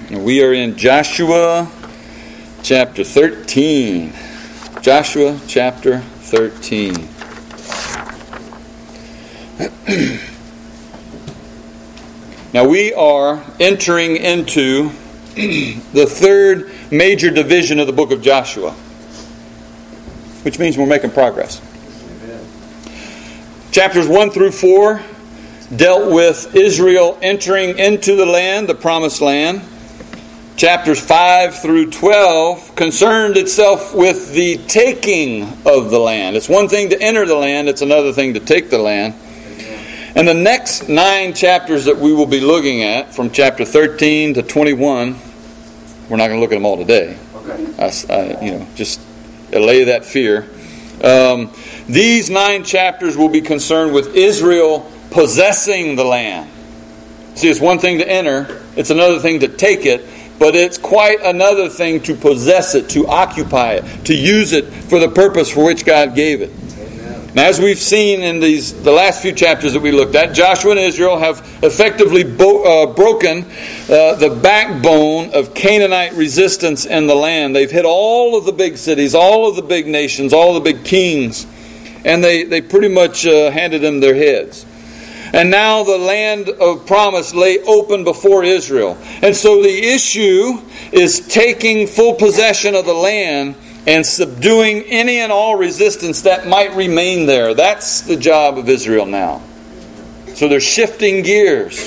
We are in Joshua chapter 13. Joshua chapter 13. Now we are entering into the third major division of the book of Joshua, which means we're making progress. Chapters 1 through 4 dealt with Israel entering into the land, the promised land. Chapters 5 through 12 concerned itself with the taking of the land. It's one thing to enter the land, it's another thing to take the land. And the next 9 chapters that we will be looking at, from chapter 13 to 21, we're not going to look at them all today. Just allay that fear. These 9 chapters will be concerned with Israel possessing the land. See, it's one thing to enter, it's another thing to take it, but it's quite another thing to possess it, to occupy it, to use it for the purpose for which God gave it. Amen. Now, as we've seen in the last few chapters that we looked at, Joshua and Israel have effectively broken the backbone of Canaanite resistance in the land. They've hit all of the big cities, all of the big nations, all the big kings, and they pretty much handed them their heads. And now the land of promise lay open before Israel. And so the issue is taking full possession of the land and subduing any and all resistance that might remain there. That's the job of Israel now. So they're shifting gears.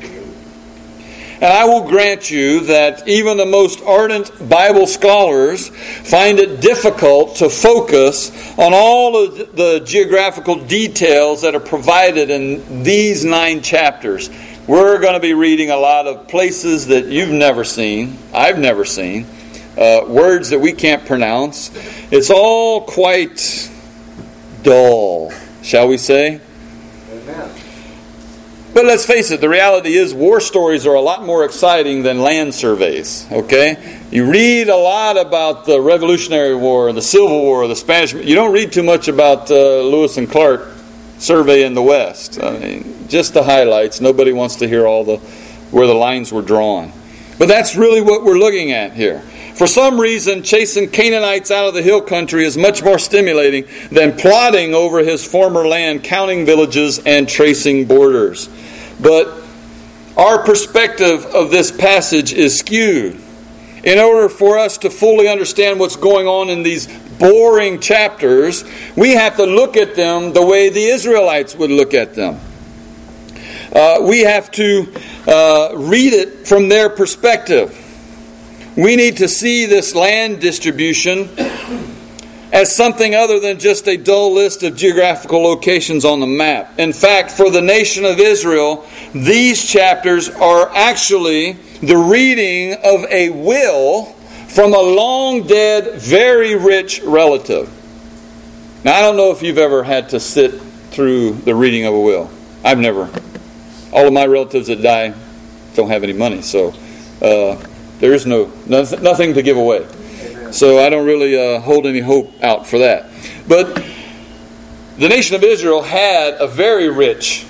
And I will grant you that even the most ardent Bible scholars find it difficult to focus on all of the geographical details that are provided in these 9 chapters. We're going to be reading a lot of places that you've never seen, I've never seen, words that we can't pronounce. It's all quite dull, shall we say? Amen. But let's face it, the reality is war stories are a lot more exciting than land surveys, okay? You read a lot about the Revolutionary War, the Civil War, the Spanish... You don't read too much about Lewis and Clark survey in the West. I mean, just the highlights. Nobody wants to hear where the lines were drawn. But that's really what we're looking at here. For some reason, chasing Canaanites out of the hill country is much more stimulating than plodding over his former land, counting villages and tracing borders. But our perspective of this passage is skewed. In order for us to fully understand what's going on in these boring chapters, we have to look at them the way the Israelites would look at them. We have to read it from their perspective. We need to see this land distribution as something other than just a dull list of geographical locations on the map. In fact, for the nation of Israel, these chapters are actually the reading of a will from a long-dead, very rich relative. Now, I don't know if you've ever had to sit through the reading of a will. I've never. All of my relatives that die don't have any money, so there is nothing to give away. So I don't really hold any hope out for that. But the nation of Israel had a very rich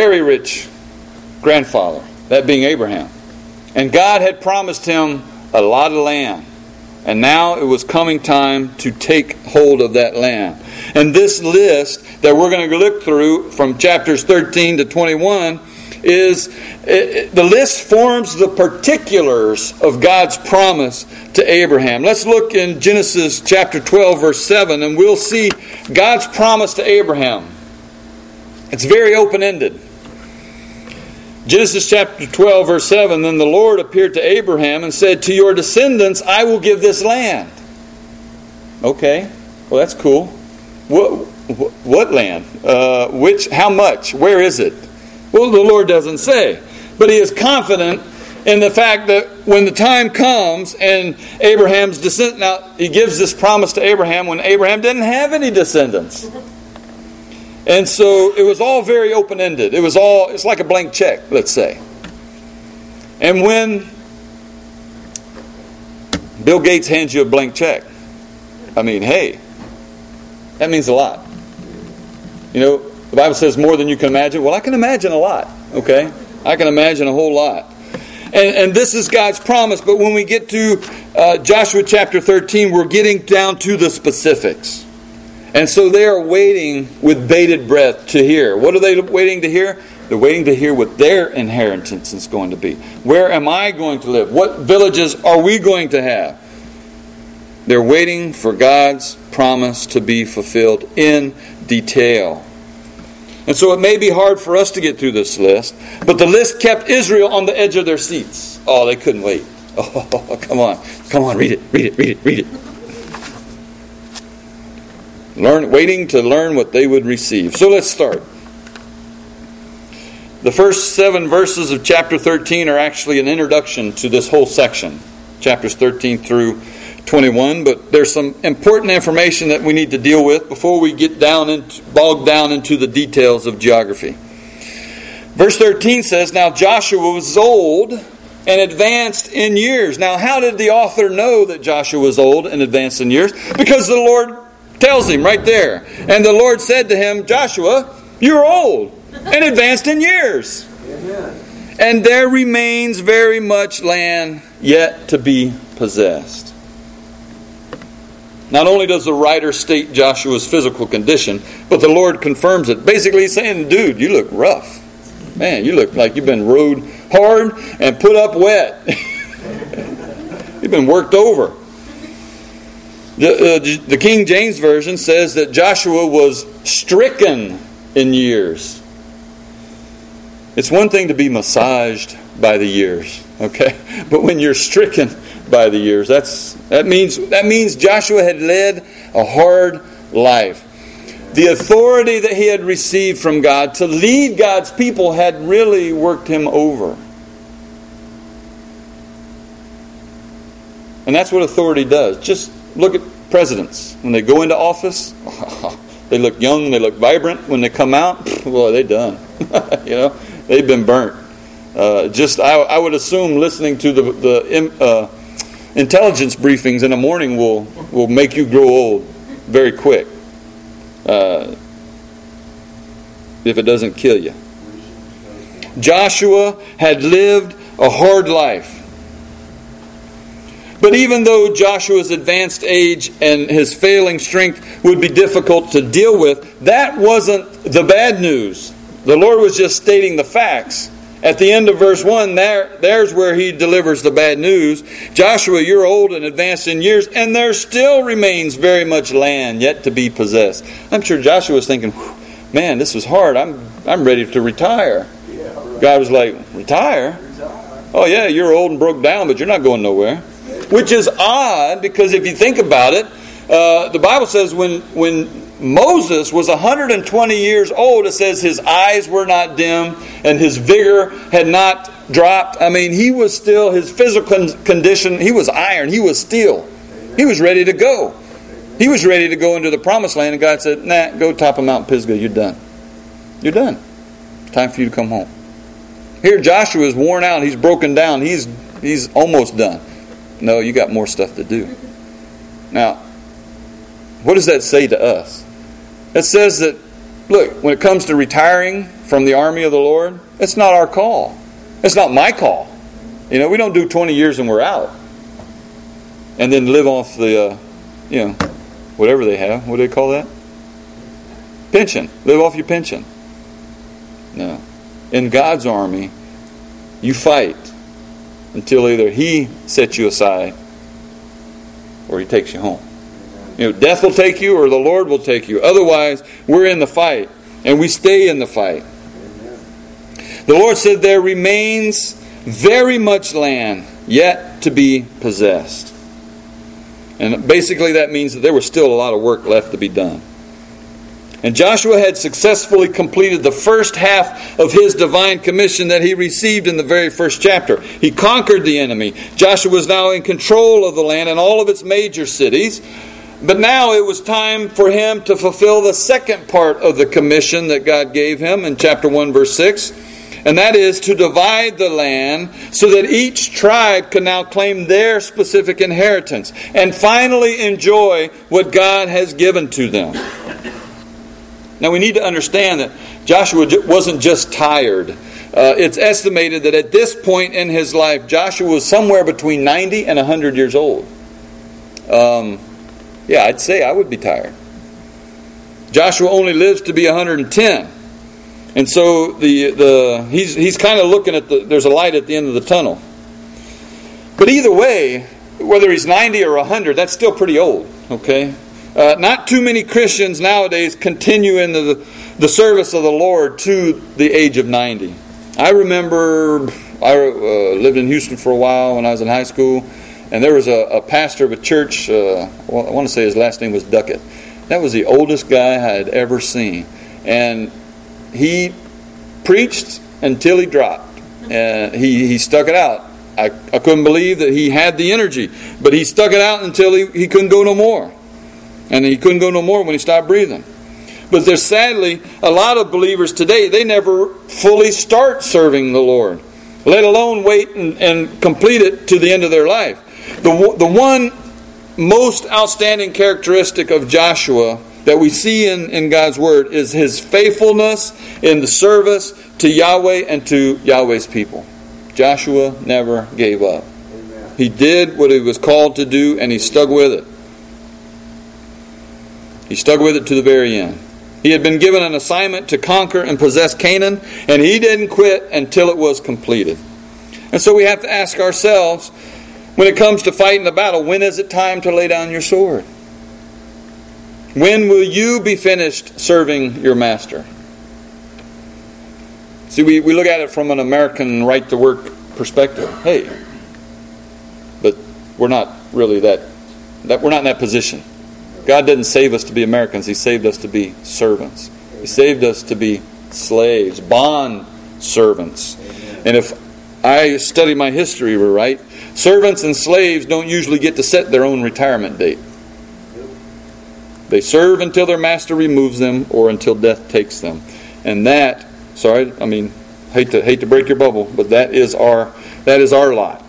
grandfather, that being Abraham. And God had promised him a lot of land. And now it was coming time to take hold of that land. And this list that we're going to look through from chapters 13 to 21 the list forms the particulars of God's promise to Abraham. Let's look in Genesis chapter 12, verse 7, and we'll see God's promise to Abraham. It's very open-ended. Genesis chapter 12, verse 7, Then the Lord appeared to Abraham and said, To your descendants I will give this land. Okay, well that's cool. What land? How much? Where is it? Well, the Lord doesn't say. But He is confident in the fact that when the time comes and Abraham's descendant... Now, He gives this promise to Abraham when Abraham didn't have any descendants. And so it was all very open-ended. It's like a blank check, let's say. And when Bill Gates hands you a blank check, I mean, hey, that means a lot. You know, the Bible says more than you can imagine. Well, I can imagine a lot, okay? I can imagine a whole lot. And this is God's promise. But when we get to Joshua chapter 13, we're getting down to the specifics. And so they are waiting with bated breath to hear. What are they waiting to hear? They're waiting to hear what their inheritance is going to be. Where am I going to live? What villages are we going to have? They're waiting for God's promise to be fulfilled in detail. And so it may be hard for us to get through this list, but the list kept Israel on the edge of their seats. Oh, they couldn't wait. Oh, come on. Come on, read it. Waiting to learn what they would receive. So let's start. The first 7 verses of chapter 13 are actually an introduction to this whole section. Chapters 13 through 21, but there's some important information that we need to deal with before we get bogged down into the details of geography. Verse 13 says, "Now Joshua was old and advanced in years." Now, how did the author know that Joshua was old and advanced in years? Because the Lord tells him right there. "And the Lord said to him, Joshua, you're old and advanced in years. Amen. And there remains very much land yet to be possessed." Not only does the writer state Joshua's physical condition, but the Lord confirms it. Basically he's saying, dude, you look rough. Man, you look like you've been rode hard and put up wet. You've been worked over. The King James Version says that Joshua was stricken in years. It's one thing to be massaged by the years, okay? But when you're stricken by the years, that means Joshua had led a hard life. The authority that he had received from God to lead God's people had really worked him over. And that's what authority does. Just look at presidents. When they go into office, they look young, they look vibrant. When they come out, well, they're done. They've been burnt. I would assume listening to the intelligence briefings in the morning will make you grow old very quick. If it doesn't kill you. Joshua had lived a hard life. But even though Joshua's advanced age and his failing strength would be difficult to deal with, that wasn't the bad news. The Lord was just stating the facts. At the end of verse 1, there's where he delivers the bad news. "Joshua, you're old and advanced in years, and there still remains very much land yet to be possessed." I'm sure Joshua was thinking, man, this was hard. I'm ready to retire. Yeah, right. God was like, retire? Oh yeah, you're old and broke down, but you're not going nowhere. Which is odd, because if you think about it, the Bible says when Moses was 120 years old, it says his eyes were not dim and his vigor had not dropped. I mean, he was still, his physical condition, he was iron, he was steel. He was ready to go. He was ready to go into the promised land, and God said, nah, go top of Mount Pisgah, you're done. You're done. It's time for you to come home. Here Joshua is worn out, he's broken down, he's almost done. No, you got more stuff to do. Now, what does that say to us? It says that, look, when it comes to retiring from the army of the Lord, it's not our call. It's not my call. We don't do 20 years and we're out. And then live off the, whatever they have. What do they call that? Pension. Live off your pension. No. In God's army, you fight until either He sets you aside or He takes you home. Death will take you or the Lord will take you. Otherwise, we're in the fight. And we stay in the fight. The Lord said there remains very much land yet to be possessed. And basically that means that there was still a lot of work left to be done. And Joshua had successfully completed the first half of his divine commission that he received in the very first chapter. He conquered the enemy. Joshua was now in control of the land and all of its major cities. But now it was time for him to fulfill the second part of the commission that God gave him in chapter 1, verse 6. And that is to divide the land so that each tribe can now claim their specific inheritance and finally enjoy what God has given to them. Now we need to understand that Joshua wasn't just tired. It's estimated that at this point in his life, Joshua was somewhere between 90 and 100 years old. Yeah, I'd say I would be tired. Joshua only lives to be 110. And so he's kind of looking at there's a light at the end of the tunnel. But either way, whether he's 90 or 100, that's still pretty old, okay? Not too many Christians nowadays continue in the service of the Lord to the age of 90. I remember I lived in Houston for a while when I was in high school, and there was a pastor of a church, I want to say his last name was Duckett. That was the oldest guy I had ever seen. And he preached until he dropped. And he stuck it out. I couldn't believe that he had the energy, but he stuck it out until he couldn't go no more. And he couldn't go no more when he stopped breathing. But there's sadly a lot of believers today, they never fully start serving the Lord, let alone wait and complete it to the end of their life. The one most outstanding characteristic of Joshua that we see in God's Word is his faithfulness in the service to Yahweh and to Yahweh's people. Joshua never gave up. Amen. He did what he was called to do, and he stuck with it. He stuck with it to the very end. He had been given an assignment to conquer and possess Canaan, and he didn't quit until it was completed. And so we have to ask ourselves, when it comes to fighting the battle, when is it time to lay down your sword? When will you be finished serving your master? See, we look at it from an American right-to-work perspective. Hey, but we're not really that we're not in that position. God didn't save us to be Americans. He saved us to be servants. He saved us to be slaves, bond servants. And if I study my history right, servants and slaves don't usually get to set their own retirement date. They serve until their master removes them or until death takes them. And that, hate to break your bubble, but that is our lot.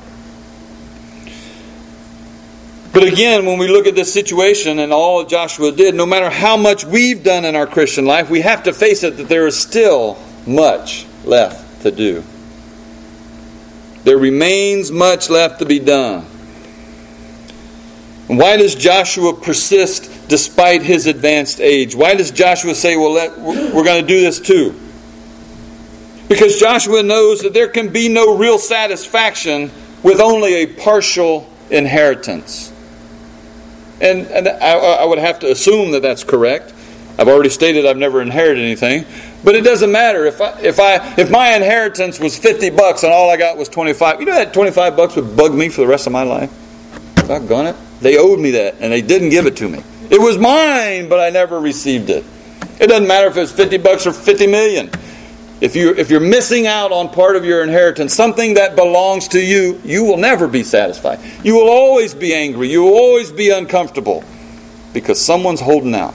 But again, when we look at this situation and all Joshua did, no matter how much we've done in our Christian life, we have to face it that there is still much left to do. There remains much left to be done. And why does Joshua persist despite his advanced age? Why does Joshua say, well, we're going to do this too? Because Joshua knows that there can be no real satisfaction with only a partial inheritance. And I would have to assume that that's correct. I've already stated I've never inherited anything. But it doesn't matter. If my inheritance was $50 and all I got was $25, you know that $25 would bug me for the rest of my life? Doggone it. They owed me that and they didn't give it to me. It was mine, but I never received it. It doesn't matter if it's $50 or $50 million. If you're missing out on part of your inheritance, something that belongs to you, you will never be satisfied. You will always be angry. You will always be uncomfortable because someone's holding out.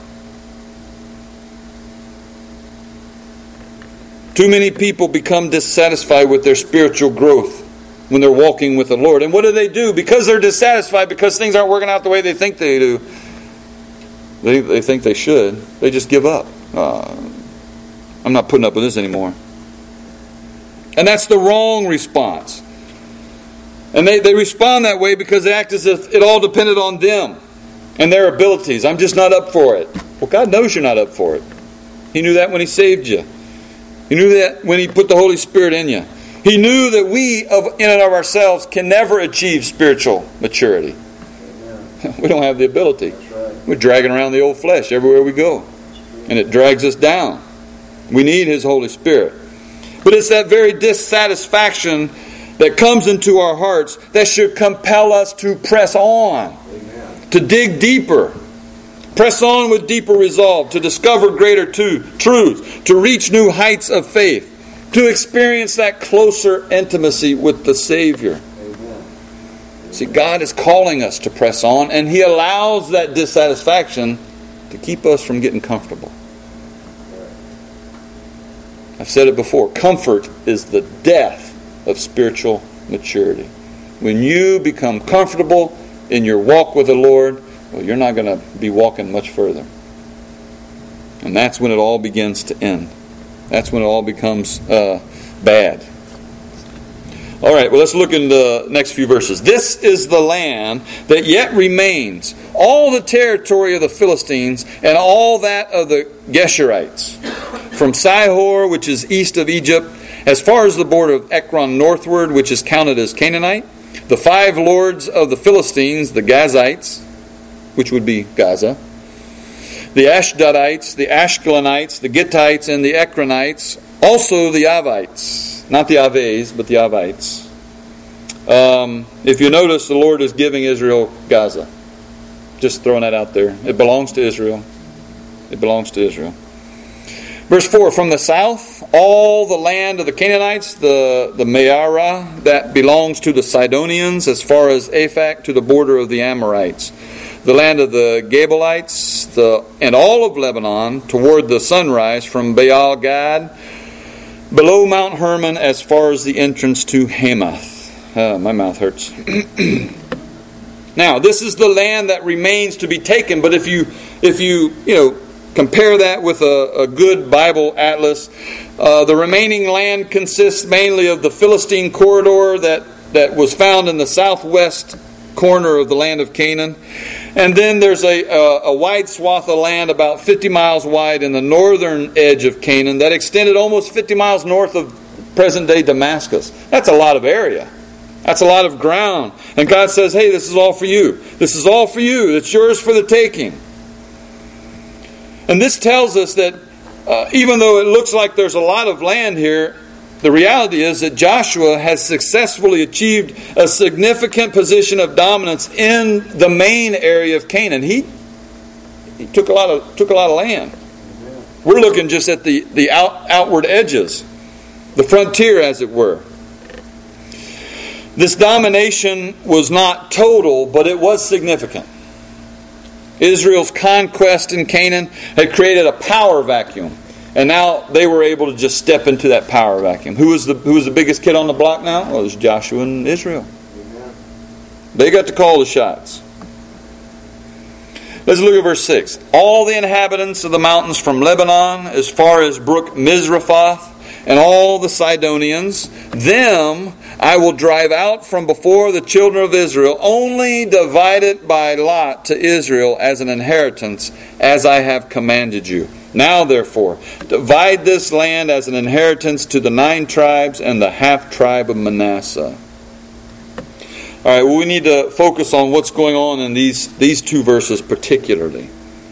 Too many people become dissatisfied with their spiritual growth when they're walking with the Lord. And what do? Because they're dissatisfied, because things aren't working out the way they think they do, they think they should, they just give up. I'm not putting up with this anymore. And that's the wrong response. And they respond that way because they act as if it all depended on them and their abilities. I'm just not up for it. Well, God knows you're not up for it. He knew that when He saved you. He knew that when He put the Holy Spirit in you. He knew that we, in and of ourselves, can never achieve spiritual maturity. We don't have the ability. We're dragging around the old flesh everywhere we go. And it drags us down. We need His Holy Spirit. But it's that very dissatisfaction that comes into our hearts that should compel us to press on. Amen. To dig deeper. Press on with deeper resolve. To discover greater truth. To reach new heights of faith. To experience that closer intimacy with the Savior. Amen. See, God is calling us to press on, and He allows that dissatisfaction to keep us from getting comfortable. I've said it before, comfort is the death of spiritual maturity. When you become comfortable in your walk with the Lord, well, you're not going to be walking much further. And that's when it all begins to end. That's when it all becomes bad. All right, well, let's look in the next few verses. This is the land that yet remains, all the territory of the Philistines, and all that of the Geshurites, from Sihor, which is east of Egypt, as far as the border of Ekron northward, which is counted as Canaanite, the 5 lords of the Philistines, the Gazites, which would be Gaza, the Ashdodites, the Ashkelonites, the Gittites, and the Ekronites, also the Avites, not the Aves, but the Avites. If you notice, the Lord is giving Israel Gaza. Just throwing that out there. It belongs to Israel. It belongs to Israel. Verse 4, from the south, all the land of the Canaanites, the Meara, that belongs to the Sidonians, as far as Aphek, to the border of the Amorites. The land of the Gabalites, and all of Lebanon, toward the sunrise, from Baal Gad, below Mount Hermon, as far as the entrance to Hamath. My mouth hurts. Now, this is the land that remains to be taken, but if you compare that with a good Bible atlas, the remaining land consists mainly of the Philistine corridor that was found in the southwest corner of the land of Canaan. And then there's a wide swath of land about 50 miles wide in the northern edge of Canaan that extended almost 50 miles north of present-day Damascus. That's a lot of area. That's a lot of ground. And God says, hey, this is all for you. This is all for you. It's yours for the taking. And this tells us that even though it looks like there's a lot of land here, the reality is that Joshua has successfully achieved a significant position of dominance in the main area of Canaan. He took a lot of land. We're looking just at the outward edges, the frontier, as it were. This domination was not total, but it was significant. Israel's conquest in Canaan had created a power vacuum. And now they were able to just step into that power vacuum. Who was the biggest kid on the block now? Well, it was Joshua and Israel. Amen. They got to call the shots. Let's look at verse 6. All the inhabitants of the mountains from Lebanon as far as brook Mizraphoth, and all the Sidonians, them I will drive out from before the children of Israel, only divide it by lot to Israel as an inheritance, as I have commanded you. Now, therefore, divide this land as an inheritance to the 9 tribes and the half-tribe of Manasseh. All right, well, we need to focus on what's going on in these 2 verses particularly.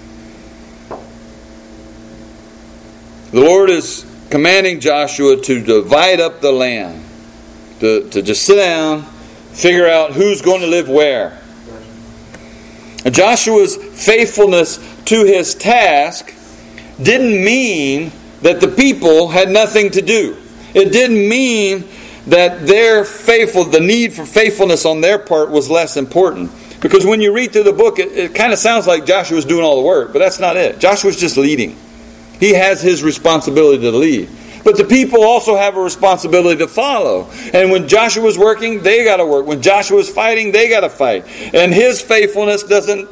The Lord is commanding Joshua to divide up the land, to just sit down, figure out who's going to live where. And Joshua's faithfulness to his task didn't mean that the people had nothing to do. It didn't mean that the need for faithfulness on their part was less important. Because when you read through the book, it kind of sounds like Joshua's doing all the work, but that's not it. Joshua's just leading. He has his responsibility to lead. But the people also have a responsibility to follow. And when Joshua's working, they got to work. When Joshua's fighting, they got to fight. And his faithfulness doesn't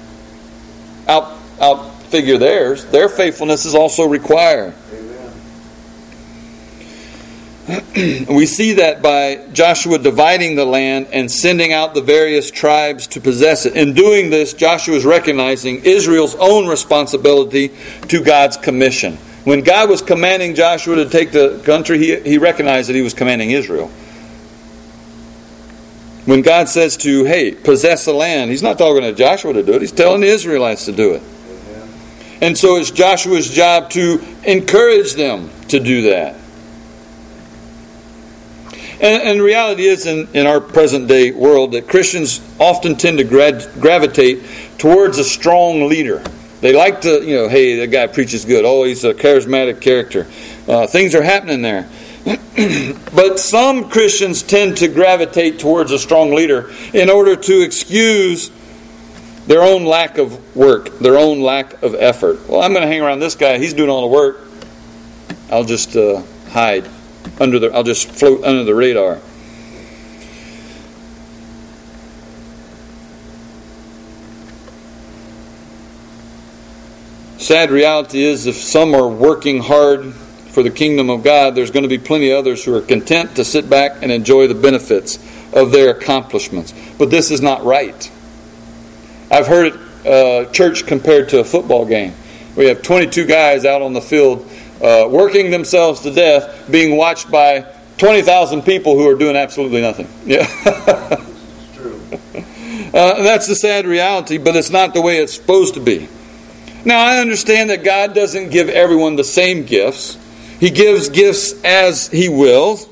outfigure theirs. Their faithfulness is also required. We see that by Joshua dividing the land and sending out the various tribes to possess it. In doing this, Joshua is recognizing Israel's own responsibility to God's commission. When God was commanding Joshua to take the country, he recognized that he was commanding Israel. When God says to, hey, possess the land, he's not talking to Joshua to do it. He's telling the Israelites to do it. And so it's Joshua's job to encourage them to do that. And the reality is, in our present day world, that Christians often tend to gravitate towards a strong leader. They like to, hey, that guy preaches good. Oh, he's a charismatic character. Things are happening there. But some Christians tend to gravitate towards a strong leader in order to excuse their own lack of work, their own lack of effort. Well, I'm going to hang around this guy. He's doing all the work. I'll just hide. I'll just float under the radar. sad reality is if some are working hard for the kingdom of God, there's going to be plenty of others who are content to sit back and enjoy the benefits of their accomplishments. But this is not right. I've heard church compared to a football game. We have 22 guys out on the field working themselves to death, being watched by 20,000 people who are doing absolutely nothing. Yeah. It's true. That's the sad reality, but it's not the way it's supposed to be. Now, I understand that God doesn't give everyone the same gifts. He gives gifts as He wills.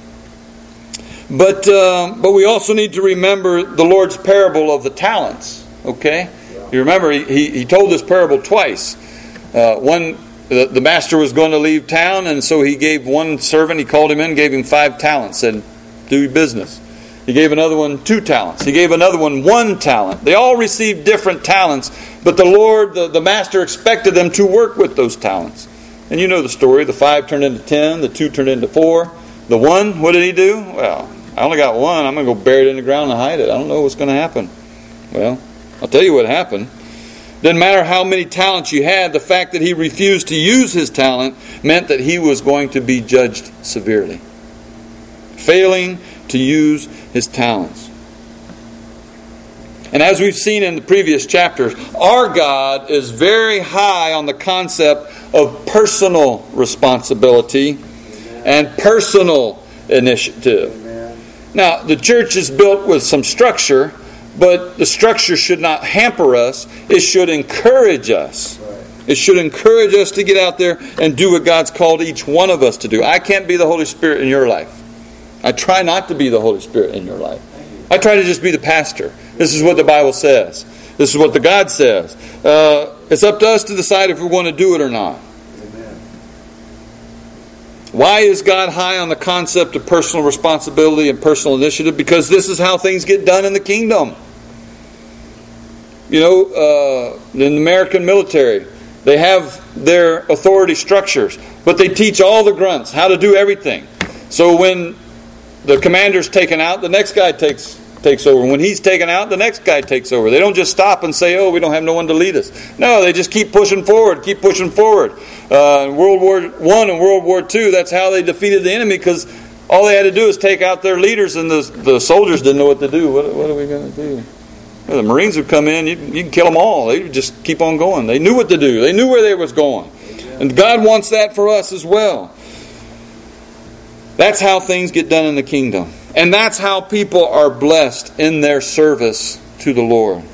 But we also need to remember the Lord's parable of the talents. Okay? You remember, He told this parable twice. The master was going to leave town, and so he gave one servant, he called him in, gave him 5 talents, said, do your business. He gave another one 2 talents. He gave another one 1 talent. They all received different talents, but the Lord, the master, expected them to work with those talents. And you know the story. The 5 turned into 10, the 2 turned into 4. The 1, what did he do? Well, I only got 1. I'm going to go bury it in the ground and hide it. I don't know what's going to happen. Well, I'll tell you what happened. Doesn't matter how many talents you had, the fact that he refused to use his talent meant that he was going to be judged severely. Failing to use his talents. And as we've seen in the previous chapters, our God is very high on the concept of personal responsibility and personal initiative. Now, the church is built with some structure, but the structure should not hamper us. It should encourage us. It should encourage us to get out there and do what God's called each one of us to do. I can't be the Holy Spirit in your life. I try not to be the Holy Spirit in your life. I try to just be the pastor. This is what the Bible says. This is what the God says. It's up to us to decide if we want to do it or not. Amen. Why is God high on the concept of personal responsibility and personal initiative? Because this is how things get done in the kingdom. You know, in the American military, they have their authority structures, but they teach all the grunts how to do everything. So when the commander's taken out, the next guy takes over. When he's taken out, the next guy takes over. They don't just stop and say, oh, we don't have no one to lead us. No, they just keep pushing forward, keep pushing forward. In World War I and World War II, that's how they defeated the enemy, because all they had to do is take out their leaders, and the soldiers didn't know what to do. What are we going to do? Well, the Marines would come in, you can kill them all. They would just keep on going. They knew what to do. They knew where they was going. And God wants that for us as well. That's how things get done in the kingdom. And that's how people are blessed in their service to the Lord.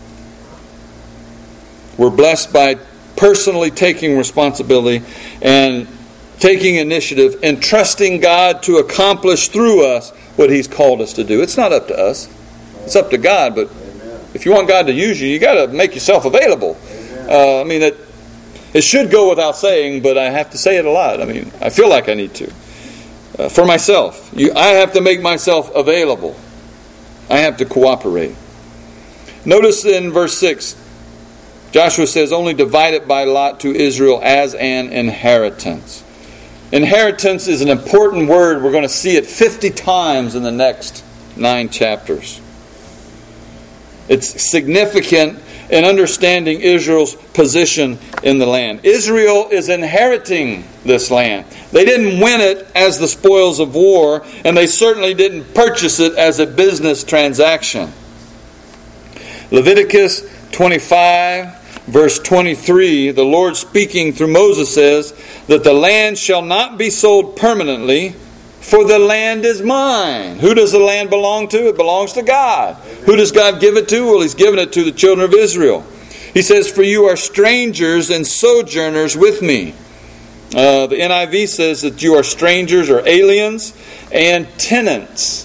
We're blessed by personally taking responsibility and taking initiative and trusting God to accomplish through us what He's called us to do. It's not up to us. It's up to God. But if you want God to use you, you got to make yourself available. It should go without saying, but I have to say it a lot. I feel like I need to. For myself, I have to make myself available. I have to cooperate. Notice in verse 6, Joshua says, only divide it by lot to Israel as an inheritance. Inheritance is an important word. We're going to see it 50 times in the next 9 chapters. It's significant in understanding Israel's position in the land. Israel is inheriting this land. They didn't win it as the spoils of war, and they certainly didn't purchase it as a business transaction. Leviticus 25, verse 23, the Lord speaking through Moses says that the land shall not be sold permanently, for the land is mine. Who does the land belong to? It belongs to God. Who does God give it to? Well, He's given it to the children of Israel. He says, for you are strangers and sojourners with me. The NIV says that you are strangers or aliens and tenants.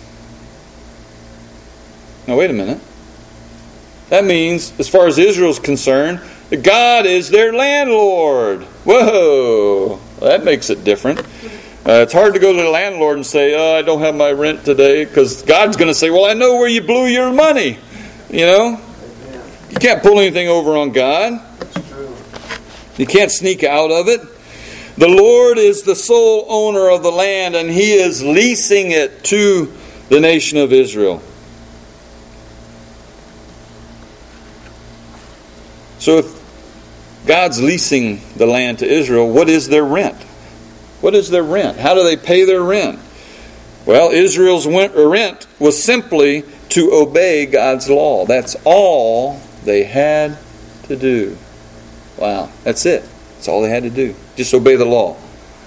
Now wait a minute. That means, as far as Israel is concerned, that God is their landlord. Whoa! Well, that makes it different. It's hard to go to the landlord and say, I don't have my rent today, because God's going to say, well, I know where you blew your money. You know? You can't pull anything over on God. You can't sneak out of it. The Lord is the sole owner of the land, and He is leasing it to the nation of Israel. So if God's leasing the land to Israel. What is their rent? What is their rent? How do they pay their rent? Well, Israel's rent was simply to obey God's law. That's all they had to do. Wow, that's it. That's all they had to do. Just obey the law.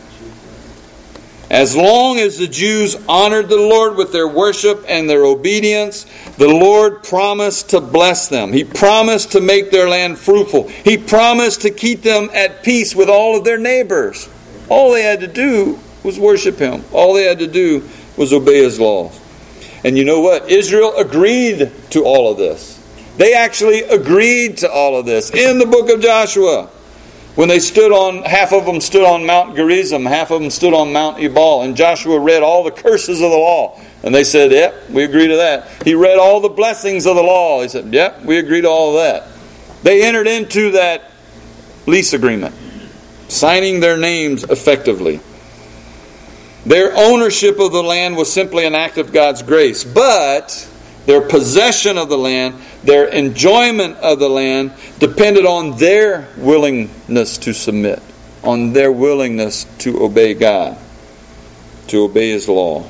As long as the Jews honored the Lord with their worship and their obedience, the Lord promised to bless them. He promised to make their land fruitful. He promised to keep them at peace with all of their neighbors. All they had to do was worship Him. All they had to do was obey His laws. And you know what? Israel agreed to all of this. They actually agreed to all of this in the book of Joshua. When they half of them stood on Mount Gerizim, half of them stood on Mount Ebal, and Joshua read all the curses of the law. And they said, yep, we agree to that. He read all the blessings of the law. He said, yep, we agree to all of that. They entered into that lease agreement, signing their names effectively. Their ownership of the land was simply an act of God's grace, but their possession of the land, their enjoyment of the land, depended on their willingness to submit, on their willingness to obey God, to obey His law.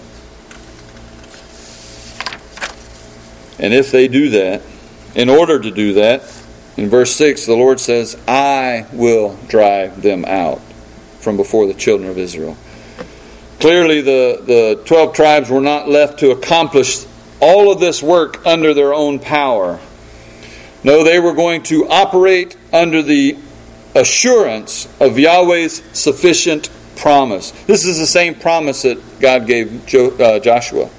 And if they do that, in order to do that, in verse 6, the Lord says, I will drive them out from before the children of Israel. Clearly, the 12 tribes were not left to accomplish all of this work under their own power. No, they were going to operate under the assurance of Yahweh's sufficient promise. This is the same promise that God gave Joshua.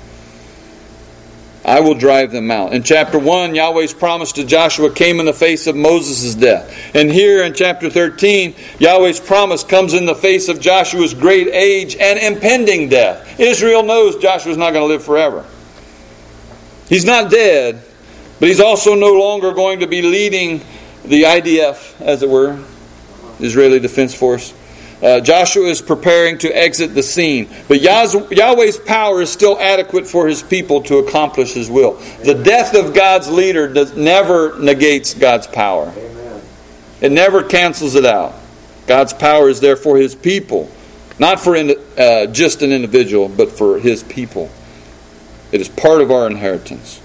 I will drive them out. In chapter 1, Yahweh's promise to Joshua came in the face of Moses' death. And here in chapter 13, Yahweh's promise comes in the face of Joshua's great age and impending death. Israel knows Joshua's not going to live forever. He's not dead, but he's also no longer going to be leading the IDF, as it were, Israeli Defense Force. Joshua is preparing to exit the scene. But Yahweh's power is still adequate for His people to accomplish His will. The death of God's leader never negates God's power. It never cancels it out. God's power is there for His people. Not for just an individual, but for His people. It is part of our inheritance.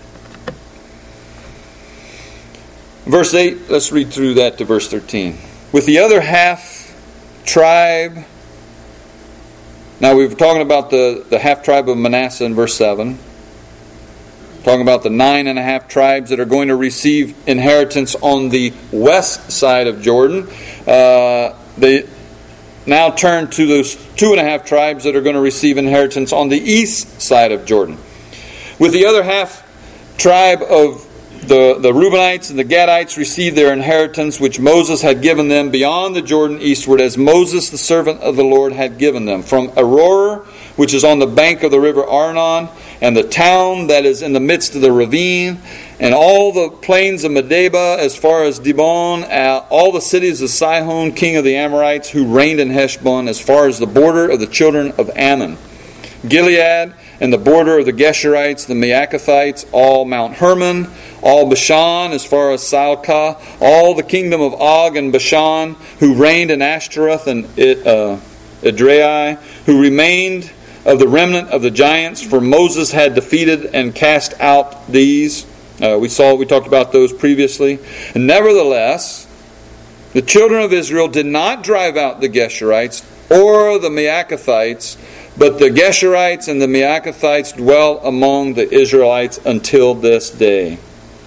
Verse 8, let's read through that to verse 13. With the other half tribe, now we were talking about the half tribe of Manasseh in verse 7. Talking about the 9.5 tribes that are going to receive inheritance on the west side of Jordan. They now turn to those 2.5 tribes that are going to receive inheritance on the east side of Jordan. With the other half tribe of the Reubenites and the Gadites received their inheritance, which Moses had given them beyond the Jordan eastward, as Moses, the servant of the Lord, had given them. From Aroer, which is on the bank of the river Arnon, and the town that is in the midst of the ravine, and all the plains of Medeba as far as Dibon, all the cities of Sihon, king of the Amorites, who reigned in Heshbon, as far as the border of the children of Ammon. Gilead, and the border of the Geshurites, the Maacathites, all Mount Hermon, all Bashan, as far as Salcah, all the kingdom of Og and Bashan, who reigned in Ashtaroth and Edrei, who remained of the remnant of the giants, for Moses had defeated and cast out these. We talked about those previously. And nevertheless, the children of Israel did not drive out the Geshurites or the Maacathites, but the Geshurites and the Maacathites dwell among the Israelites until this day.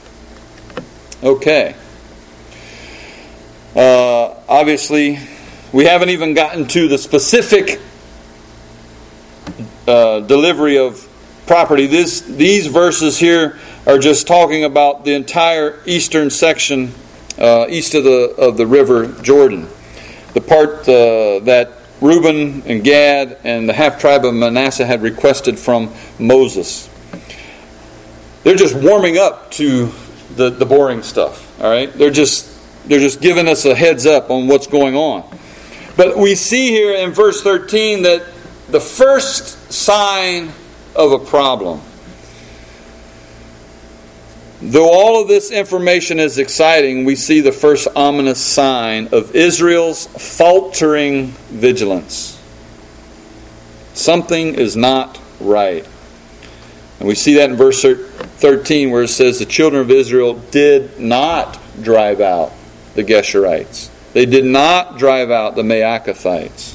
Okay. Obviously, we haven't even gotten to the specific delivery of property. These verses here are just talking about the entire eastern section east of the river Jordan. The part that Reuben and Gad and the half-tribe of Manasseh had requested from Moses. They're just warming up to the boring stuff. All right, they're just giving us a heads up on what's going on. But we see here in verse 13 that the first sign of a problem Though all of this information is exciting, we see the first ominous sign of Israel's faltering vigilance. Something is not right. And we see that in verse 13 where it says the children of Israel did not drive out the Geshurites. They did not drive out the Maacathites.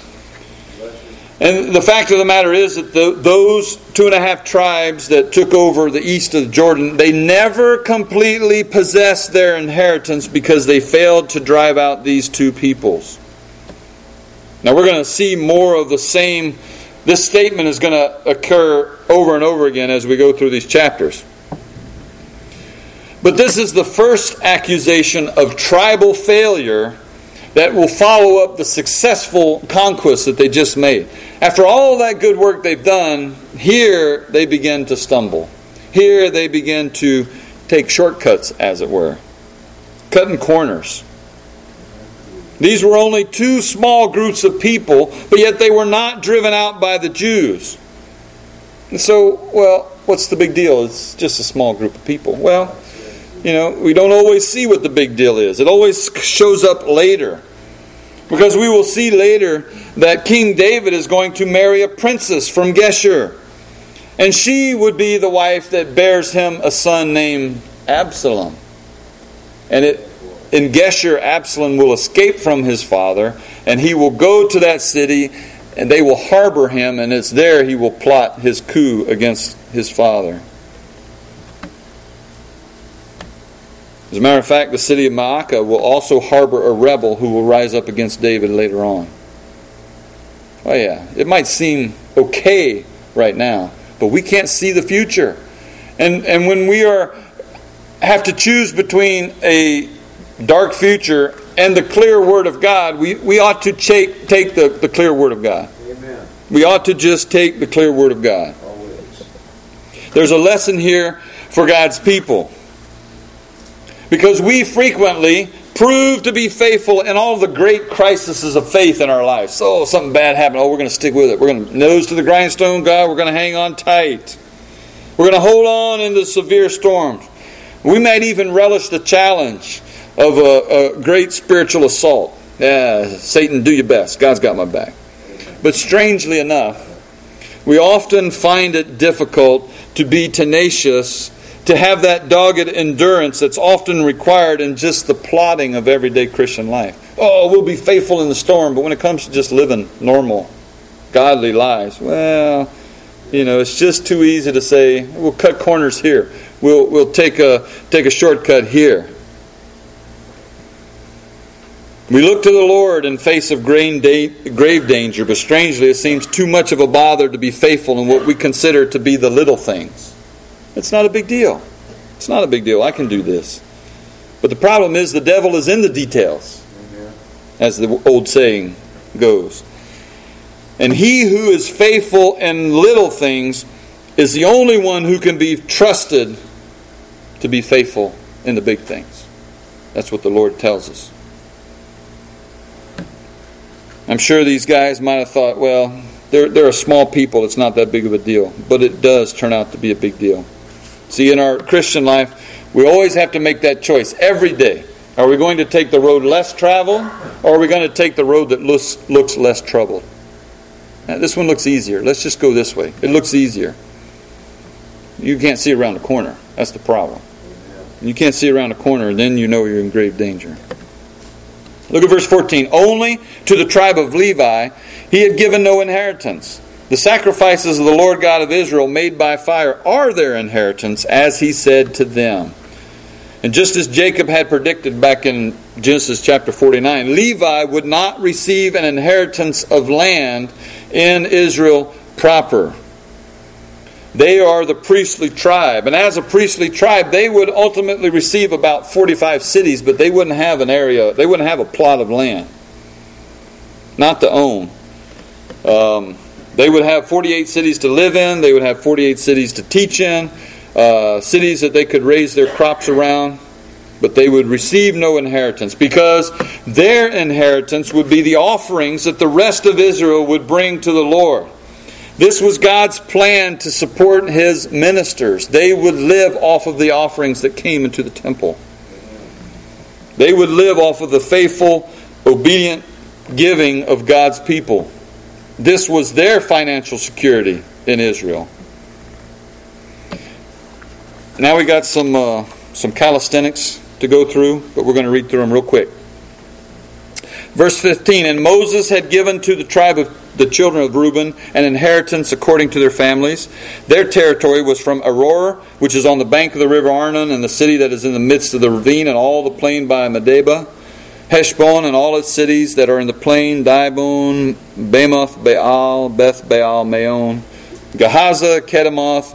And the fact of the matter is that those 2.5 tribes that took over the east of Jordan, they never completely possessed their inheritance because they failed to drive out these two peoples. Now we're going to see more of the same. This statement is going to occur over and over again as we go through these chapters. But this is the first accusation of tribal failure that will follow up the successful conquest that they just made. After all that good work they've done, here they begin to stumble. Here they begin to take shortcuts, as it were. Cutting corners. These were only 2 small groups of people, but yet they were not driven out by the Jews. And so, well, what's the big deal? It's just a small group of people. Well, we don't always see what the big deal is. It always shows up later. Because we will see later that King David is going to marry a princess from Geshur. And she would be the wife that bears him a son named Absalom. And in Geshur, Absalom will escape from his father, and he will go to that city, and they will harbor him, and it's there he will plot his coup against his father. As a matter of fact, the city of Maacah will also harbor a rebel who will rise up against David later on. Oh yeah, it might seem okay right now, but we can't see the future. And when we have to choose between a dark future and the clear Word of God, we ought to take the clear Word of God. Amen. We ought to just take the clear Word of God. Always. There's a lesson here for God's people. Because we frequently prove to be faithful in all the great crises of faith in our lives. So something bad happened. Oh, we're going to stick with it. We're going to nose to the grindstone, God. We're going to hang on tight. We're going to hold on in the severe storms. We might even relish the challenge of a great spiritual assault. Yeah, Satan, do your best. God's got my back. But strangely enough, we often find it difficult to be tenacious, to have that dogged endurance that's often required in just the plodding of everyday Christian life. Oh, we'll be faithful in the storm, but when it comes to just living normal, godly lives, well, it's just too easy to say, we'll cut corners here. We'll take a shortcut here. We look to the Lord in face of grave danger, but strangely it seems too much of a bother to be faithful in what we consider to be the little things. It's not a big deal. It's not a big deal. I can do this. But the problem is the devil is in the details, as the old saying goes. And he who is faithful in little things is the only one who can be trusted to be faithful in the big things. That's what the Lord tells us. I'm sure these guys might have thought, well, they're a small people. It's not that big of a deal. But it does turn out to be a big deal. See, in our Christian life, we always have to make that choice every day. Are we going to take the road less traveled, or are we going to take the road that looks less troubled? Now, this one looks easier. Let's just go this way. It looks easier. You can't see around the corner. That's the problem. You can't see around the corner, and then you know you're in grave danger. Look at verse 14. Only to the tribe of Levi he had given no inheritance. The sacrifices of the Lord God of Israel made by fire are their inheritance, as he said to them. And just as Jacob had predicted back in Genesis chapter 49, Levi would not receive an inheritance of land in Israel proper. They are the priestly tribe. And as a priestly tribe, they would ultimately receive about 45 cities, but they wouldn't have an area, they wouldn't have a plot of land. Not to own. They would have 48 cities to live in. They would have 48 cities to teach in. Cities that they could raise their crops around. But they would receive no inheritance, because their inheritance would be the offerings that the rest of Israel would bring to the Lord. This was God's plan to support His ministers. They would live off of the offerings that came into the temple. They would live off of the faithful, obedient giving of God's people. This was their financial security in Israel. Now we got some calisthenics to go through, but we're going to read through them real quick. Verse 15, and Moses had given to the tribe of the children of Reuben an inheritance according to their families. Their territory was from Aroer, which is on the bank of the river Arnon, and the city that is in the midst of the ravine, and all the plain by Medeba, Heshbon and all its cities that are in the plain, Dibon, Bamoth, Baal, Beth Baal, Maon, Gehaza, Kedemoth,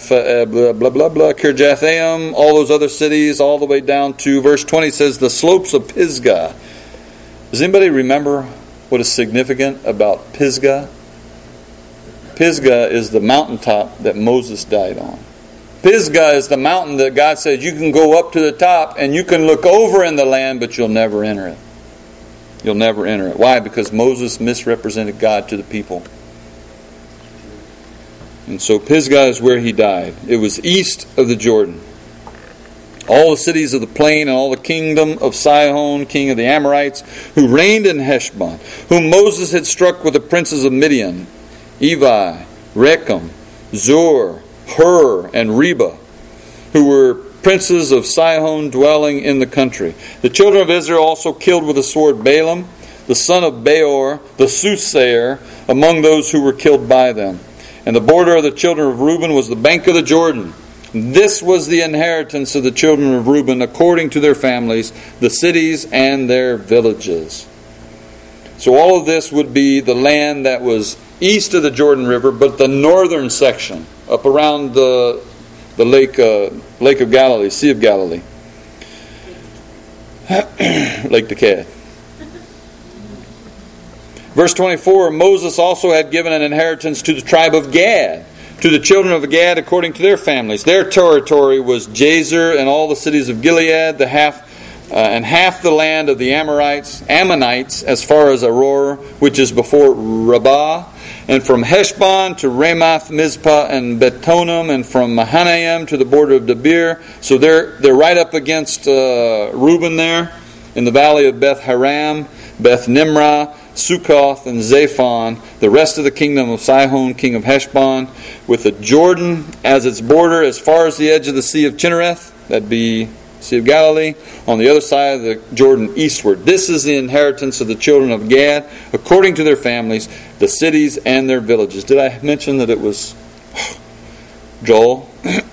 Kirjathaim, all those other cities, all the way down to verse 20 says the slopes of Pisgah. Does anybody remember what is significant about Pisgah? Pisgah is the mountaintop that Moses died on. Pisgah is the mountain that God said you can go up to the top and you can look over in the land, but you'll never enter it. You'll never enter it. Why? Because Moses misrepresented God to the people. And so Pisgah is where he died. It was east of the Jordan. All the cities of the plain and all the kingdom of Sihon, king of the Amorites, who reigned in Heshbon, whom Moses had struck with the princes of Midian, Evi, Rechem, Zur, Hur, and Reba, who were princes of Sihon dwelling in the country. The children of Israel also killed with the sword Balaam, the son of Beor, the soothsayer, among those who were killed by them. And the border of the children of Reuben was the bank of the Jordan. This was the inheritance of the children of Reuben according to their families, the cities and their villages. So all of this would be the land that was east of the Jordan River, but the northern section, up around the lake of Galilee, Sea of Galilee. Lake Decad. Verse 24, Moses also had given an inheritance to the tribe of Gad, to the children of Gad according to their families. Their territory was Jazer and all the cities of Gilead, half the land of the Ammonites, as far as Aroer, which is before Rabbah, and from Heshbon to Ramoth, Mizpah, and Betonim, and from Mahanaim to the border of Debir. So they're right up against Reuben there, in the valley of Beth Haram, Beth Nimrah, Sukkoth, and Zaphon, the rest of the kingdom of Sihon, king of Heshbon, with the Jordan as its border as far as the edge of the Sea of Chinnereth, that'd be Sea of Galilee, on the other side of the Jordan eastward. This is the inheritance of the children of Gad, according to their families, the cities and their villages. Did I mention that it was Joel?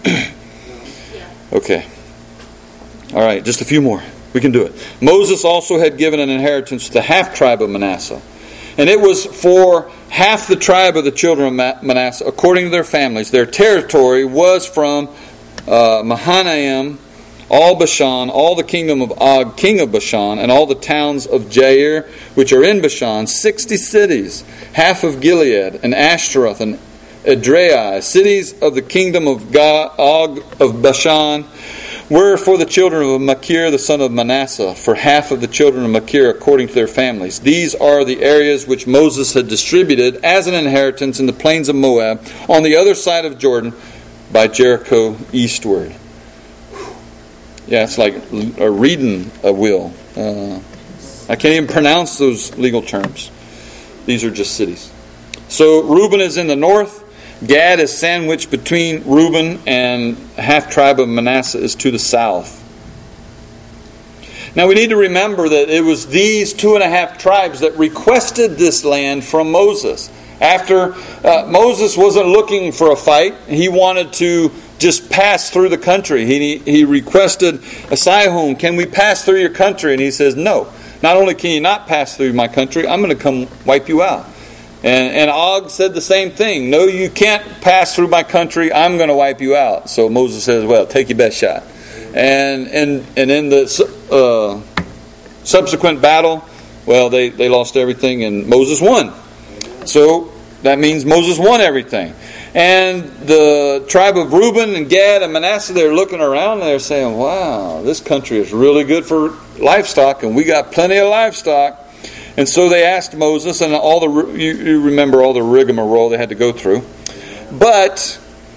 Okay. All right, just a few more. We can do it. Moses also had given an inheritance to the half-tribe of Manasseh. And it was for half the tribe of the children of Manasseh, according to their families. Their territory was from Mahanaim, all Bashan, all the kingdom of Og, king of Bashan, and all the towns of Jair, which are in Bashan, 60 cities, half of Gilead, and Ashtaroth, and Edrei, cities of the kingdom of Og of Bashan, were for the children of Machir, the son of Manasseh, for half of the children of Machir according to their families. These are the areas which Moses had distributed as an inheritance in the plains of Moab, on the other side of Jordan, by Jericho eastward. Yeah, it's like reading a will. I can't even pronounce those legal terms. These are just cities. So Reuben is in the north. Gad is sandwiched between Reuben, and half-tribe of Manasseh is to the south. Now we need to remember that it was these 2.5 tribes that requested this land from Moses. After Moses wasn't looking for a fight, he wanted to just pass through the country. He requested Sihon, can we pass through your country? And he says, no. Not only can you not pass through my country, I'm going to come wipe you out. And Og said the same thing. No, you can't pass through my country. I'm going to wipe you out. So Moses says, well, take your best shot. And in the subsequent battle, well, they lost everything and Moses won. So that means Moses won everything. And the tribe of Reuben and Gad and Manasseh, they're looking around and they're saying, wow, this country is really good for livestock and we got plenty of livestock. And so they asked Moses, and you remember all the rigmarole they had to go through. But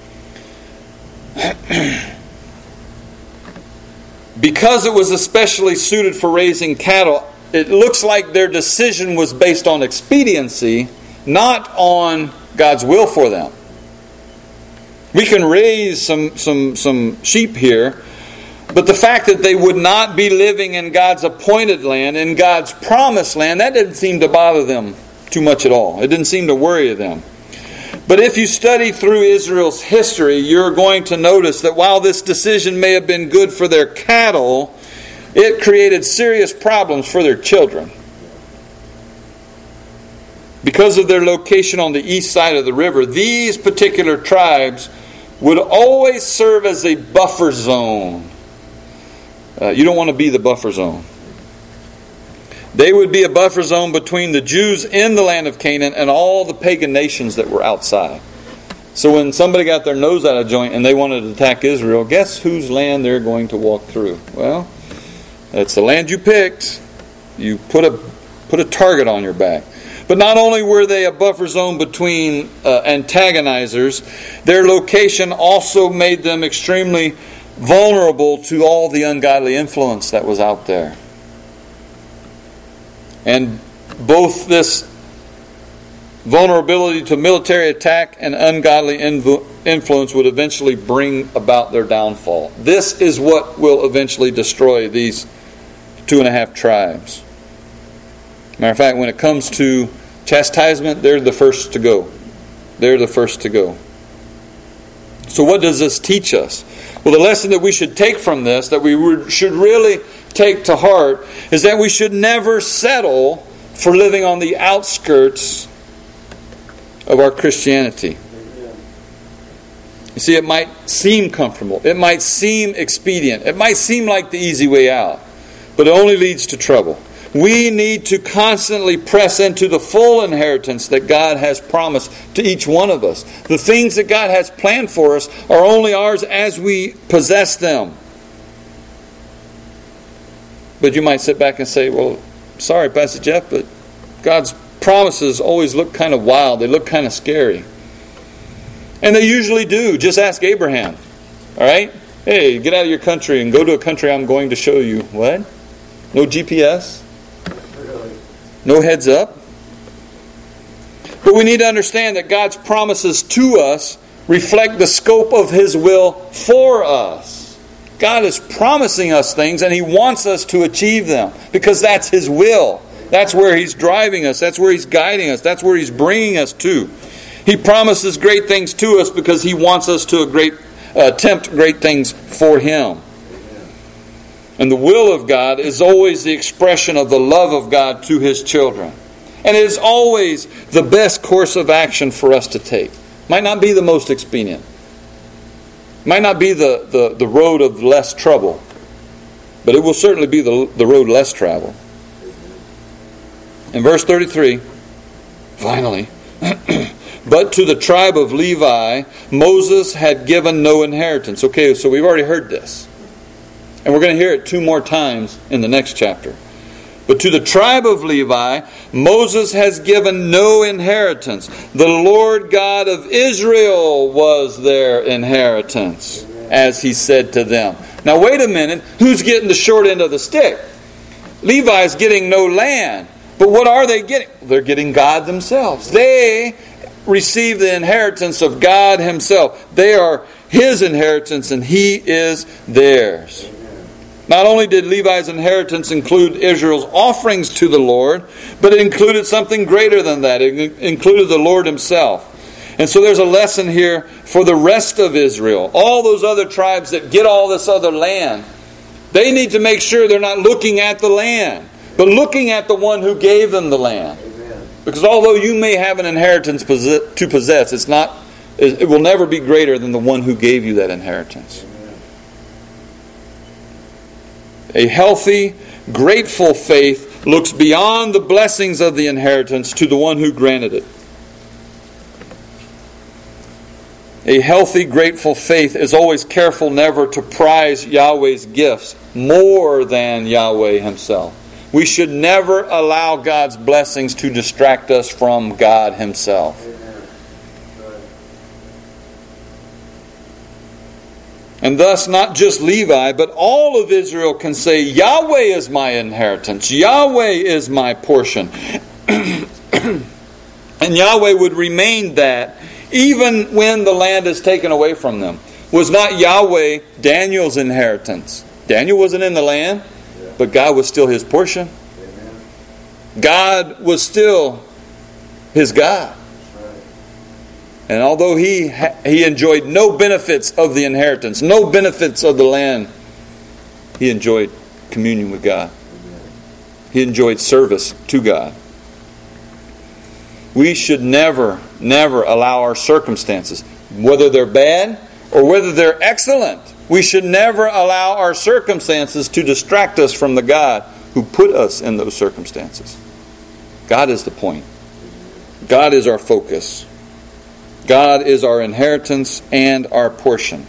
because it was especially suited for raising cattle, it looks like their decision was based on expediency, not on God's will for them. We can raise some sheep here, but the fact that they would not be living in God's appointed land, in God's promised land, that didn't seem to bother them too much at all. It didn't seem to worry them. But if you study through Israel's history, you're going to notice that while this decision may have been good for their cattle, it created serious problems for their children. Because of their location on the east side of the river, these particular tribes would always serve as a buffer zone. You don't want to be the buffer zone. They would be a buffer zone between the Jews in the land of Canaan and all the pagan nations that were outside. So when somebody got their nose out of joint and they wanted to attack Israel, guess whose land they're going to walk through? Well, it's the land you picked. You put a target on your back. But not only were they a buffer zone between antagonizers, their location also made them extremely vulnerable to all the ungodly influence that was out there. And both this vulnerability to military attack and ungodly influence would eventually bring about their downfall. This is what will eventually destroy these 2.5 tribes. Matter of fact, when it comes to chastisement, they're the first to go. They're the first to go. So what does this teach us? Well, the lesson that we should take from this, that we should really take to heart, is that we should never settle for living on the outskirts of our Christianity. You see, it might seem comfortable. It might seem expedient. It might seem like the easy way out. But it only leads to trouble. We need to constantly press into the full inheritance that God has promised to each one of us. The things that God has planned for us are only ours as we possess them. But you might sit back and say, well, sorry, Pastor Jeff, but God's promises always look kind of wild. They look kind of scary. And they usually do. Just ask Abraham. All right? Hey, get out of your country and go to a country I'm going to show you. What? No GPS? No heads up? But we need to understand that God's promises to us reflect the scope of His will for us. God is promising us things and He wants us to achieve them because that's His will. That's where He's driving us. That's where He's guiding us. That's where He's bringing us to. He promises great things to us because He wants us to attempt great things for Him. And the will of God is always the expression of the love of God to His children. And it is always the best course of action for us to take. Might not be the most expedient. Might not be the road of less trouble. But it will certainly be the road less traveled. In verse 33, finally, but to the tribe of Levi, Moses had given no inheritance. Okay, so we've already heard this. And we're going to hear it 2 more times in the next chapter. But to the tribe of Levi, Moses has given no inheritance. The Lord God of Israel was their inheritance, as He said to them. Now wait a minute, who's getting the short end of the stick? Levi's getting no land. But what are they getting? They're getting God themselves. They receive the inheritance of God Himself. They are His inheritance and He is theirs. Not only did Levi's inheritance include Israel's offerings to the Lord, but it included something greater than that. It included the Lord Himself. And so there's a lesson here for the rest of Israel. All those other tribes that get all this other land, they need to make sure they're not looking at the land, but looking at the one who gave them the land. Amen. Because although you may have an inheritance to possess, it will never be greater than the one who gave you that inheritance. A healthy, grateful faith looks beyond the blessings of the inheritance to the one who granted it. A healthy, grateful faith is always careful never to prize Yahweh's gifts more than Yahweh Himself. We should never allow God's blessings to distract us from God Himself. And thus, not just Levi, but all of Israel can say, Yahweh is my inheritance. Yahweh is my portion. And Yahweh would remain that even when the land is taken away from them. Was not Yahweh Daniel's inheritance? Daniel wasn't in the land, but God was still his portion. God was still his God. And although he enjoyed no benefits of the inheritance, no benefits of the land, he enjoyed communion with God. He enjoyed service to God. We should never allow our circumstances, whether they're bad or whether they're excellent, we should never allow our circumstances to distract us from the God who put us in those circumstances. God is the point. God is our focus. God is our inheritance and our portion.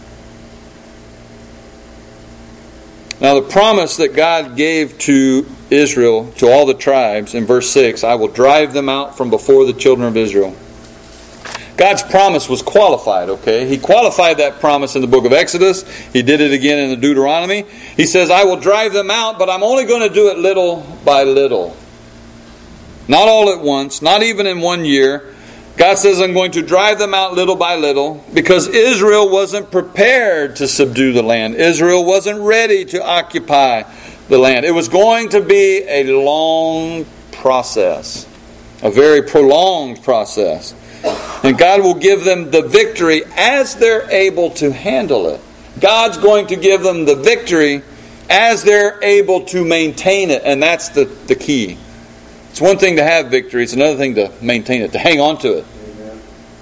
Now the promise that God gave to Israel, to all the tribes, in verse 6, I will drive them out from before the children of Israel. God's promise was qualified, okay? He qualified that promise in the book of Exodus. He did it again in the Deuteronomy. He says, I will drive them out, but I'm only going to do it little by little. Not all at once, not even in 1 year. God says, I'm going to drive them out little by little because Israel wasn't prepared to subdue the land. Israel wasn't ready to occupy the land. It was going to be a long process, a very prolonged process. And God will give them the victory as they're able to handle it. God's going to give them the victory as they're able to maintain it. And that's the key. It's one thing to have victory. It's another thing to maintain it, to hang on to it. Amen.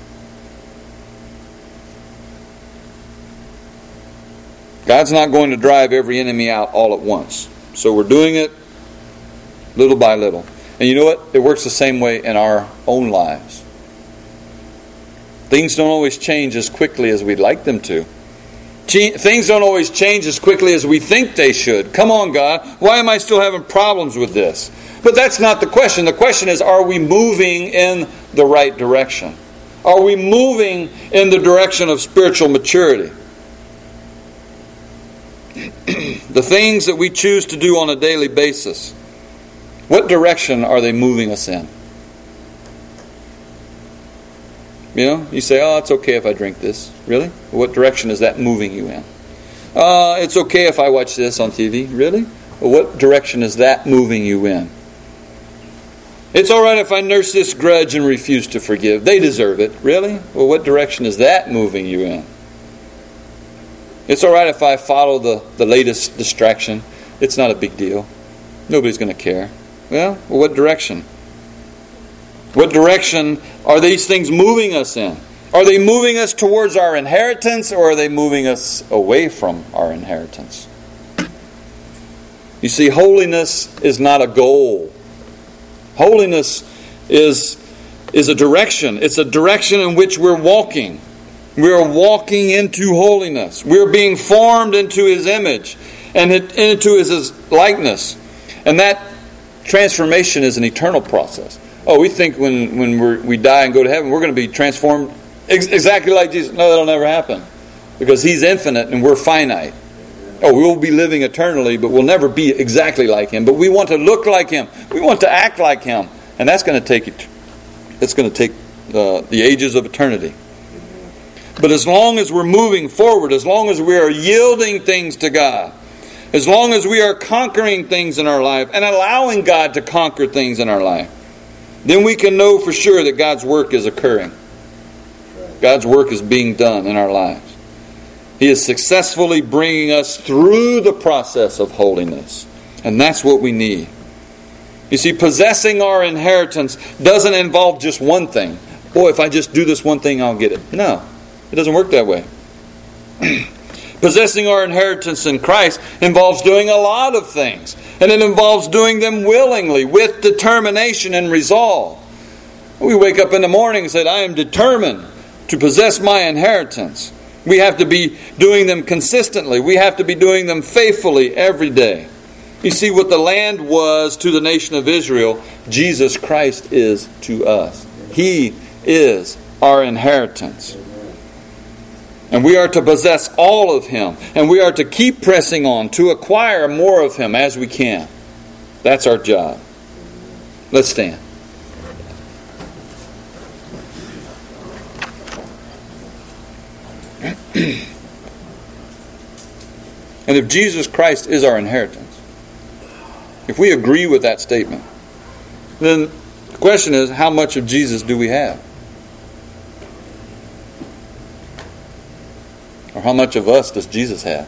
God's not going to drive every enemy out all at once. So we're doing it little by little. And you know what? It works the same way in our own lives. Things don't always change as quickly as we'd like them to. Things don't always change as quickly as we think they should. Come on, God. Why am I still having problems with this? But that's not the question. The question is, are we moving in the right direction? Are we moving in the direction of spiritual maturity? The things that we choose to do on a daily basis, what direction are they moving us in? You know, you say, oh, it's okay if I drink this. Really? What direction is that moving you in? It's okay if I watch this on TV. Really? Well, what direction is that moving you in? It's all right if I nurse this grudge and refuse to forgive. They deserve it. Really? Well, what direction is that moving you in? It's all right if I follow the latest distraction. It's not a big deal. Nobody's going to care. Well, what direction? What direction are these things moving us in? Are they moving us towards our inheritance, or are they moving us away from our inheritance? You see, holiness is not a goal. Holiness is a direction. It's a direction in which we're walking. We're walking into holiness. We're being formed into His image and into His likeness. And that transformation is an eternal process. Oh, we think when we die and go to heaven, we're going to be transformed exactly like Jesus. No, that'll never happen. Because He's infinite and we're finite. Oh, we'll be living eternally, but we'll never be exactly like Him. But we want to look like Him. We want to act like Him. And that's going to take the ages of eternity. But as long as we're moving forward, as long as we are yielding things to God, as long as we are conquering things in our life and allowing God to conquer things in our life, then we can know for sure that God's work is occurring. God's work is being done in our lives. He is successfully bringing us through the process of holiness. And that's what we need. You see, possessing our inheritance doesn't involve just one thing. Boy, if I just do this one thing, I'll get it. No, it doesn't work that way. Possessing our inheritance in Christ involves doing a lot of things. And it involves doing them willingly, with determination and resolve. We wake up in the morning and say, I am determined to possess my inheritance. We have to be doing them consistently. We have to be doing them faithfully every day. You see, what the land was to the nation of Israel, Jesus Christ is to us. He is our inheritance. And we are to possess all of Him. And we are to keep pressing on to acquire more of Him as we can. That's our job. Let's stand. And if Jesus Christ is our inheritance, if we agree with that statement, then the question is, how much of Jesus do we have? Or how much of us does Jesus have?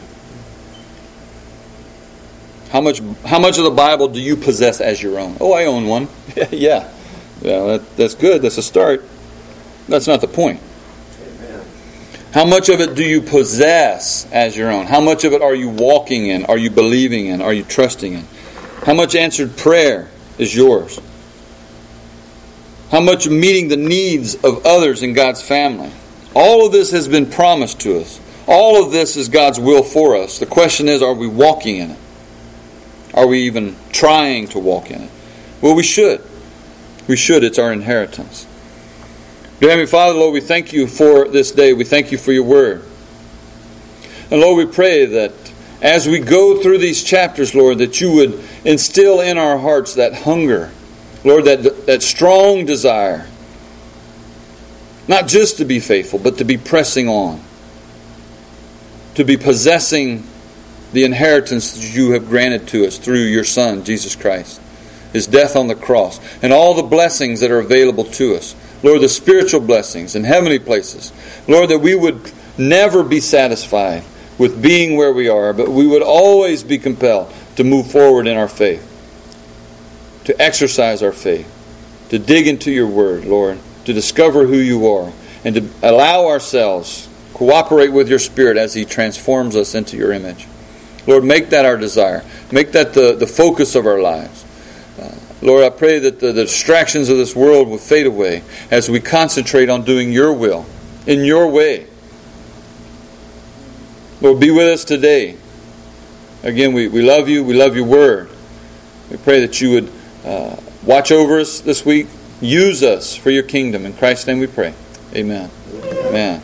How much of the Bible do you possess as your own? Oh, I own one. Yeah, that's good. That's a start. That's not the point. How much of it do you possess as your own? How much of it are you walking in? Are you believing in? Are you trusting in? How much answered prayer is yours? How much meeting the needs of others in God's family? All of this has been promised to us. All of this is God's will for us. The question is, are we walking in it? Are we even trying to walk in it? Well, we should. We should. It's our inheritance. Dear Heavenly Father, Lord, we thank You for this day. We thank You for Your Word. And Lord, we pray that as we go through these chapters, Lord, that You would instill in our hearts that hunger, Lord, that strong desire, not just to be faithful, but to be pressing on, to be possessing the inheritance that You have granted to us through Your Son, Jesus Christ, His death on the cross, and all the blessings that are available to us. Lord, the spiritual blessings in heavenly places. Lord, that we would never be satisfied with being where we are, but we would always be compelled to move forward in our faith, to exercise our faith, to dig into Your Word, Lord, to discover who You are, and to allow ourselves cooperate with Your Spirit as He transforms us into Your image. Lord, make that our desire. Make that the focus of our lives. Lord, I pray that the distractions of this world will fade away as we concentrate on doing Your will, in Your way. Lord, be with us today. Again, we love You. We love Your Word. We pray that You would watch over us this week. Use us for Your kingdom. In Christ's name we pray. Amen. Amen.